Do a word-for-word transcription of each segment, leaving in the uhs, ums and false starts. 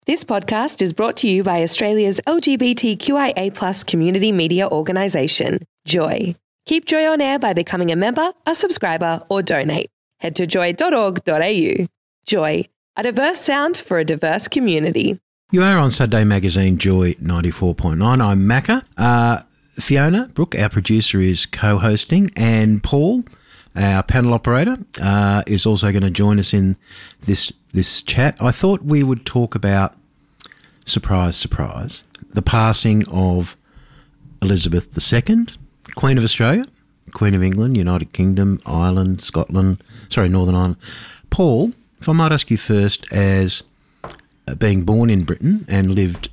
This podcast is brought to you by Australia's L G B T Q I A plus community media organisation, Joy. Keep Joy on air by becoming a member, a subscriber or donate. Head to joy dot org dot a u. Joy, a diverse sound for a diverse community. You are on Saturday Magazine Joy ninety-four point nine. I'm Macca. Uh, Fiona Brooke, our producer, is co-hosting, and Paul, our panel operator, uh, is also going to join us in this this chat. I thought we would talk about, surprise, surprise, the passing of Elizabeth the Second, Queen of Australia, Queen of England, United Kingdom, Ireland, Scotland, sorry, Northern Ireland. Paul, if I might ask you first, as uh, being born in Britain and lived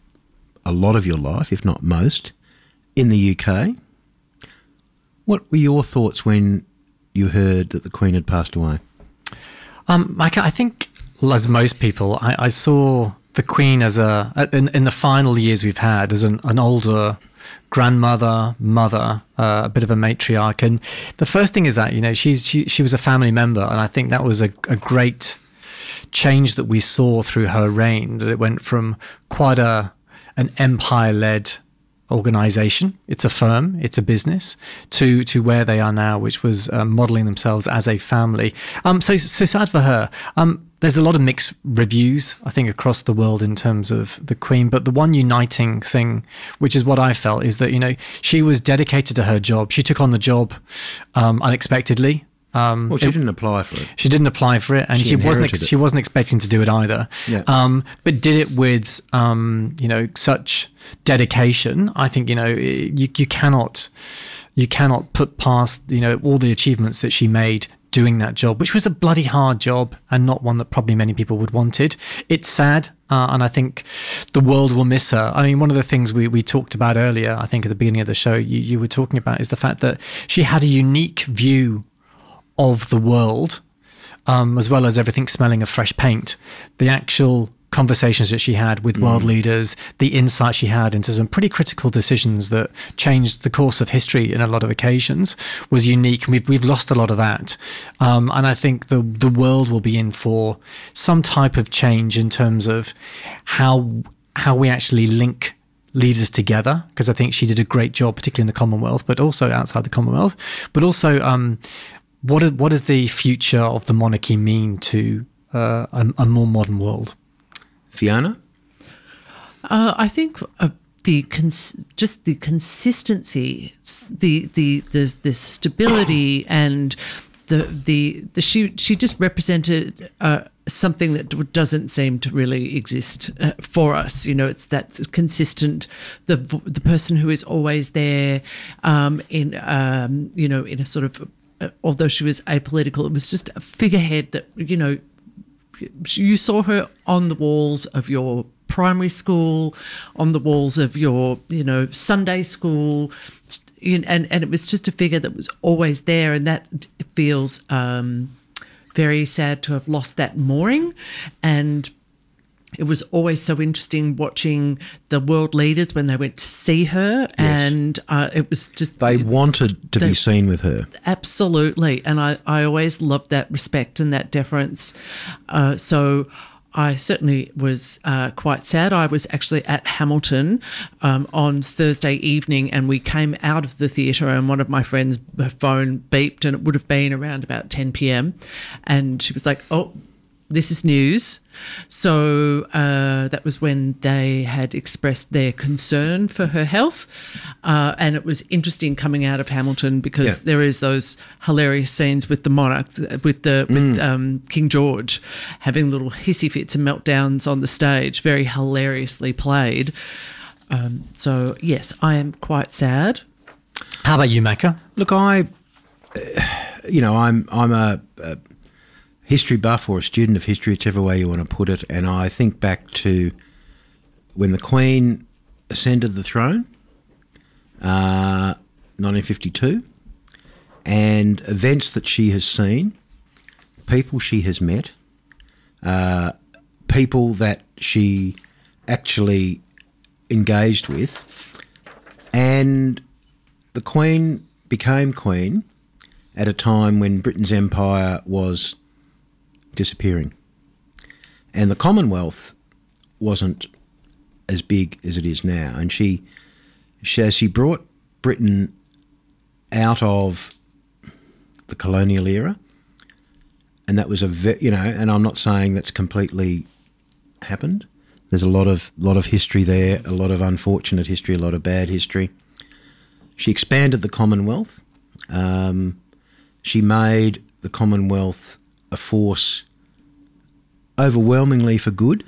a lot of your life, if not most, in the U K, what were your thoughts when you heard that the Queen had passed away? Um, Micah, I think, as most people, I, I saw the Queen as a, in, in the final years we've had, as an, an older grandmother, mother, uh, a bit of a matriarch. And the first thing is that, you know, she's she, she was a family member. And I think that was a, a great change that we saw through her reign, that it went from quite a an empire-led organisation, it's a firm, it's a business, to to where they are now, which was uh, modelling themselves as a family. Um, so, so sad for her. Um, there's a lot of mixed reviews, I think, across the world in terms of the Queen, but the one uniting thing, which is what I felt, is that, you know, she was dedicated to her job. She took on the job um, unexpectedly. Um, well, she it, didn't apply for it. She didn't apply for it, and she, she wasn't. Ex- it. She wasn't expecting to do it either. Yeah. Um, but did it with, um, you know, such dedication. I think, you know, you you cannot, you cannot put past, you know, all the achievements that she made doing that job, which was a bloody hard job and not one that probably many people would wanted. It's sad, uh, and I think the world will miss her. I mean, one of the things we, we talked about earlier, I think at the beginning of the show, you, you were talking about, is the fact that she had a unique view of the world, um, as well as everything smelling of fresh paint. The actual conversations that she had with mm. world leaders, the insight she had into some pretty critical decisions that changed the course of history in a lot of occasions was unique. We've we've lost a lot of that, um, and I think the the world will be in for some type of change in terms of how how we actually link leaders together, because I think she did a great job, particularly in the Commonwealth, but also outside the Commonwealth. But also, um, what is, what does the future of the monarchy mean to uh, a, a more modern world? Fiona? Uh, I think uh, the cons- just the consistency, the the the, the stability, and the the the she she just represented uh, something that doesn't seem to really exist uh, for us. You know, it's that consistent, the the person who is always there, um, in um, you know, in a sort of, uh, although she was apolitical, it was just a figurehead that, you know, you saw her on the walls of your primary school, on the walls of your, you know, Sunday school, and and it was just a figure that was always there, and that feels um, very sad to have lost that mooring. And it was always so interesting watching the world leaders when they went to see her, yes. and uh, it was just... They wanted to they, be seen with her. Absolutely, and I, I always loved that respect and that deference. Uh, so I certainly was uh, quite sad. I was actually at Hamilton um, on Thursday evening, and we came out of the theatre, and one of my friends' phone beeped, and it would have been around about ten p.m, and she was like, oh, this is news. So uh, that was when they had expressed their concern for her health. Uh, and it was interesting coming out of Hamilton, because yeah. there is those hilarious scenes with the monarch, with the mm. with um, King George having little hissy fits and meltdowns on the stage, very hilariously played. Um, so, yes, I am quite sad. How about you, Macca? Look, I, uh, you know, I'm I'm a... a history buff or a student of history, whichever way you want to put it, and I think back to when the Queen ascended the throne, uh, nineteen fifty-two, and events that she has seen, people she has met, uh, people that she actually engaged with, and the Queen became Queen at a time when Britain's empire was disappearing. And the Commonwealth wasn't as big as it is now. And she, she, she brought Britain out of the colonial era, and that was a, ve- you know, and I'm not saying that's completely happened. There's a lot of lot of history there, a lot of unfortunate history, a lot of bad history. She expanded the Commonwealth. Um, she made the Commonwealth a force overwhelmingly for good.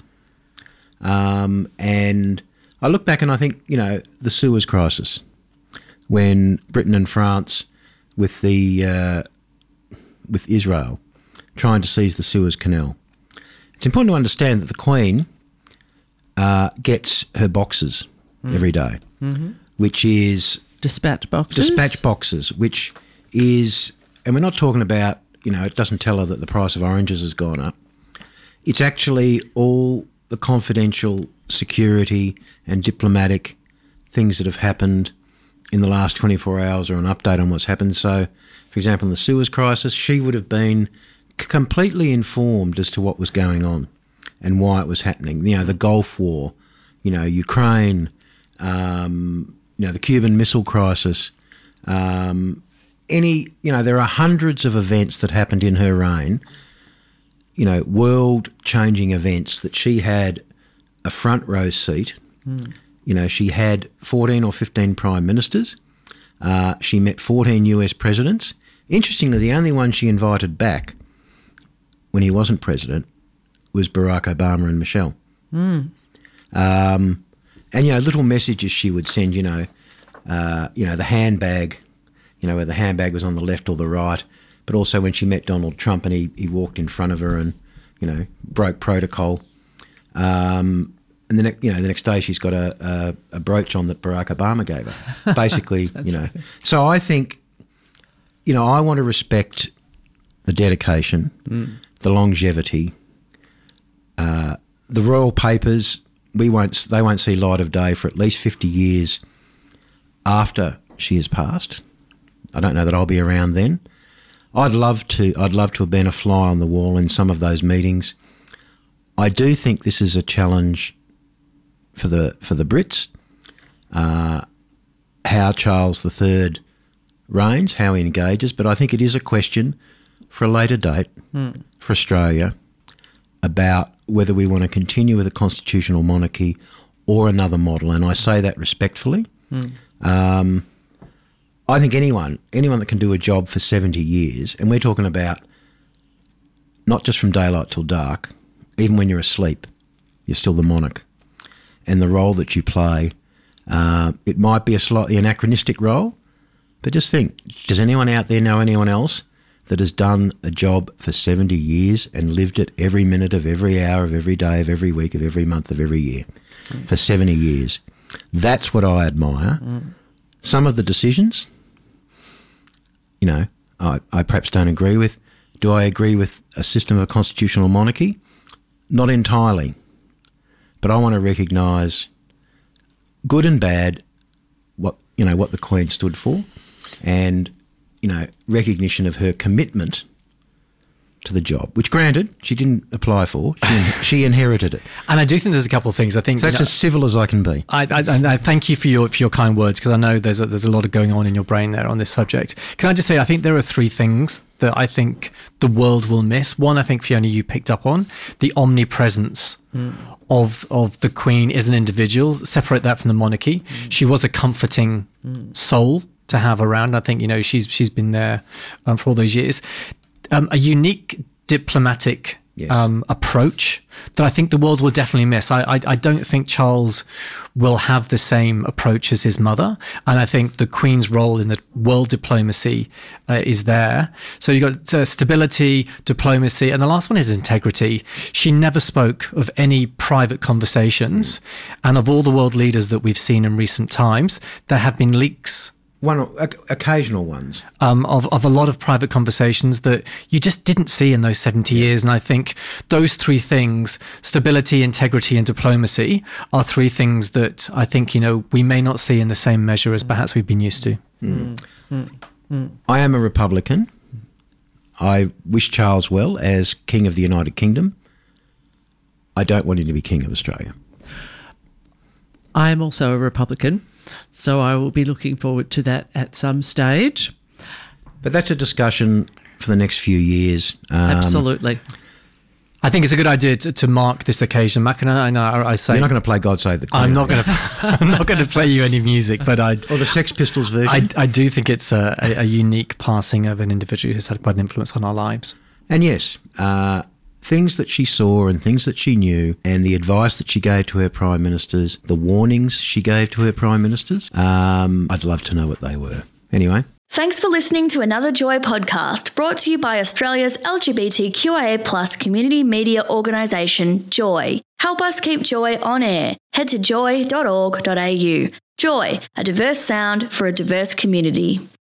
Um, and I look back and I think, you know, the Suez Crisis, when Britain and France, with the uh, with Israel, trying to seize the Suez Canal. It's important to understand that the Queen uh, gets her boxes mm. every day, mm-hmm. which is dispatch boxes. Dispatch boxes, which is, and we're not talking about, you know, it doesn't tell her that the price of oranges has gone up. It's actually all the confidential security and diplomatic things that have happened in the last twenty-four hours, or an update on what's happened. So, for example, in the Suez Crisis, she would have been c- completely informed as to what was going on and why it was happening. You know, the Gulf War, you know, Ukraine, um, you know, the Cuban Missile Crisis, um, any, you know, there are hundreds of events that happened in her reign, you know, world-changing events that she had a front row seat. Mm. You know, she had fourteen or fifteen prime ministers. Uh, she met fourteen U S presidents. Interestingly, the only one she invited back when he wasn't president was Barack Obama and Michelle. Mm. Um, and, you know, little messages she would send, you know, uh, you know, the handbag, you know, where the handbag was on the left or the right, but also when she met Donald Trump and he, he walked in front of her and, you know, broke protocol. Um, and the next, you know, the next day she's got a, a, a brooch on that Barack Obama gave her. Basically, you know. Funny. So I think, you know, I want to respect the dedication, mm. the longevity, uh, the royal papers. We won't. They won't see light of day for at least fifty years after she has passed. I don't know that I'll be around then. I'd love to. I'd love to have been a fly on the wall in some of those meetings. I do think this is a challenge for the for the Brits. Uh, how Charles the Third reigns, how he engages, but I think it is a question for a later date mm. for Australia about whether we want to continue with a constitutional monarchy or another model, and I say that respectfully. Mm. Um, I think anyone, anyone that can do a job for seventy years, and we're talking about not just from daylight till dark, even when you're asleep, you're still the monarch. And the role that you play, uh, it might be a slightly anachronistic role, but just think, does anyone out there know anyone else that has done a job for seventy years and lived it every minute of every hour of every day of every week of every month of every year mm. for seventy years? That's what I admire. Mm. Some of the decisions, you know, I, I perhaps don't agree with. Do I agree with a system of a constitutional monarchy? Not entirely. But I want to recognise good and bad, what, you know, what the Queen stood for, and, you know, recognition of her commitment to the job, which, granted, she didn't apply for. She, she inherited it. And I do think there's a couple of things. I think so that's you know, as civil as I can be. I, I, and I thank you for your for your kind words, because I know there's a, there's a lot of going on in your brain there on this subject. Can I just say, I think there are three things that I think the world will miss. One, I think, Fiona, you picked up on, the omnipresence mm. of of the Queen as an individual. Separate that from the monarchy. Mm. She was a comforting mm. soul to have around. I think, you know, she's she's been there um, for all those years. Um, a unique diplomatic yes. um, approach that I think the world will definitely miss. I, I I don't think Charles will have the same approach as his mother, and I think the Queen's role in the world diplomacy uh, is there. So you've got uh, stability, diplomacy, and the last one is integrity. She never spoke of any private conversations, and of all the world leaders that we've seen in recent times, there have been leaks. One occasional ones um, of of a lot of private conversations that you just didn't see in those seventy yeah. years, and I think those three things: stability, integrity, and diplomacy, are three things that I think, you know, we may not see in the same measure as perhaps we've been used to. Mm. Mm. Mm. I am a Republican. I wish Charles well as King of the United Kingdom. I don't want him to be King of Australia. I am also a Republican, so I will be looking forward to that at some stage. But that's a discussion for the next few years. Um, Absolutely. I think it's a good idea to, to mark this occasion. Mac, and I, I, I say You're not going to play God Save the Queen. I'm not going to. I'm not going to play you any music, but I. Or the Sex Pistols version. I, I do think it's a, a, a unique passing of an individual who's had quite an influence on our lives. And yes, uh, things that she saw and things that she knew, and the advice that she gave to her prime ministers, the warnings she gave to her prime ministers. Um, I'd love to know what they were. Anyway. Thanks for listening to another Joy podcast brought to you by Australia's L G B T Q I A plus community media organisation, Joy. Help us keep Joy on air. Head to joy dot org dot a u. Joy, a diverse sound for a diverse community.